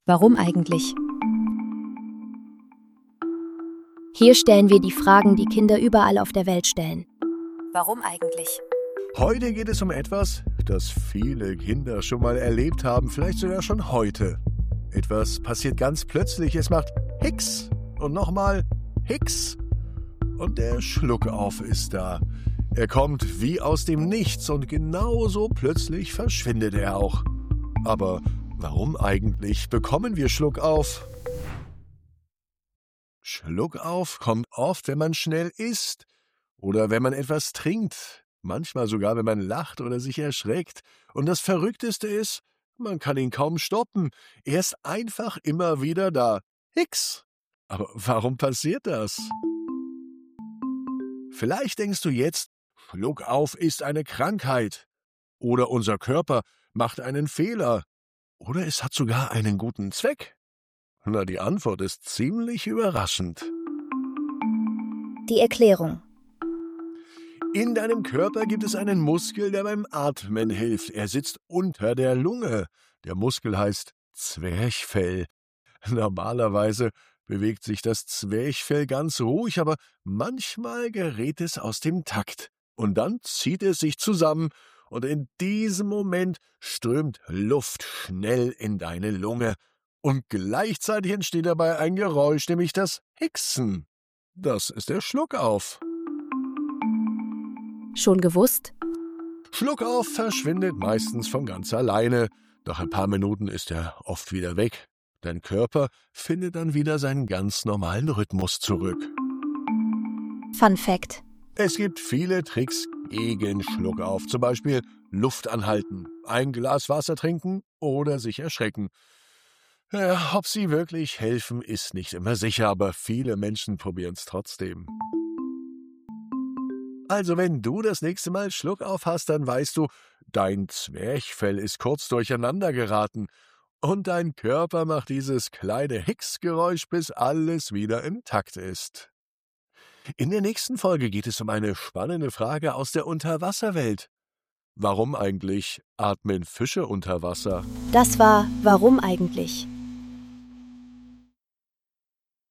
Warum eigentlich? Hier stellen wir die Fragen, die Kinder überall auf der Welt stellen. Warum eigentlich? Heute geht es um etwas, das viele Kinder schon mal erlebt haben, vielleicht sogar schon heute. Etwas passiert ganz plötzlich, es macht Hicks und nochmal Hicks. Und der Schluckauf ist da. Er kommt wie aus dem Nichts und genauso plötzlich verschwindet er auch. Aber warum eigentlich bekommen wir Schluckauf? Schluckauf kommt oft, wenn man schnell isst oder wenn man etwas trinkt, manchmal sogar, wenn man lacht oder sich erschreckt. Und das Verrückteste ist, man kann ihn kaum stoppen. Er ist einfach immer wieder da. Hicks! Aber warum passiert das? Vielleicht denkst du jetzt, Schluckauf ist eine Krankheit. Oder unser Körper macht einen Fehler. Oder es hat sogar einen guten Zweck. Na, die Antwort ist ziemlich überraschend. Die Erklärung. In deinem Körper gibt es einen Muskel, der beim Atmen hilft. Er sitzt unter der Lunge. Der Muskel heißt Zwerchfell. Normalerweise bewegt sich das Zwerchfell ganz ruhig, aber manchmal gerät es aus dem Takt. Und dann zieht es sich zusammen, und in diesem Moment strömt Luft schnell in deine Lunge. Und gleichzeitig entsteht dabei ein Geräusch, nämlich das Hicksen. Das ist der Schluckauf. Schon gewusst? Schluckauf verschwindet meistens von ganz alleine. Nach ein paar Minuten ist er oft wieder weg. Dein Körper findet dann wieder seinen ganz normalen Rhythmus zurück. Fun Fact. Es gibt viele Tricks gegen Schluckauf. Zum Beispiel Luft anhalten, ein Glas Wasser trinken oder sich erschrecken. Ja, ob sie wirklich helfen, ist nicht immer sicher, aber viele Menschen probieren es trotzdem. Also wenn du das nächste Mal Schluckauf hast, dann weißt du, dein Zwerchfell ist kurz durcheinander geraten und dein Körper macht dieses kleine Hicksgeräusch, bis alles wieder im Takt ist. In der nächsten Folge geht es um eine spannende Frage aus der Unterwasserwelt. Warum eigentlich atmen Fische unter Wasser? Das war Warum eigentlich?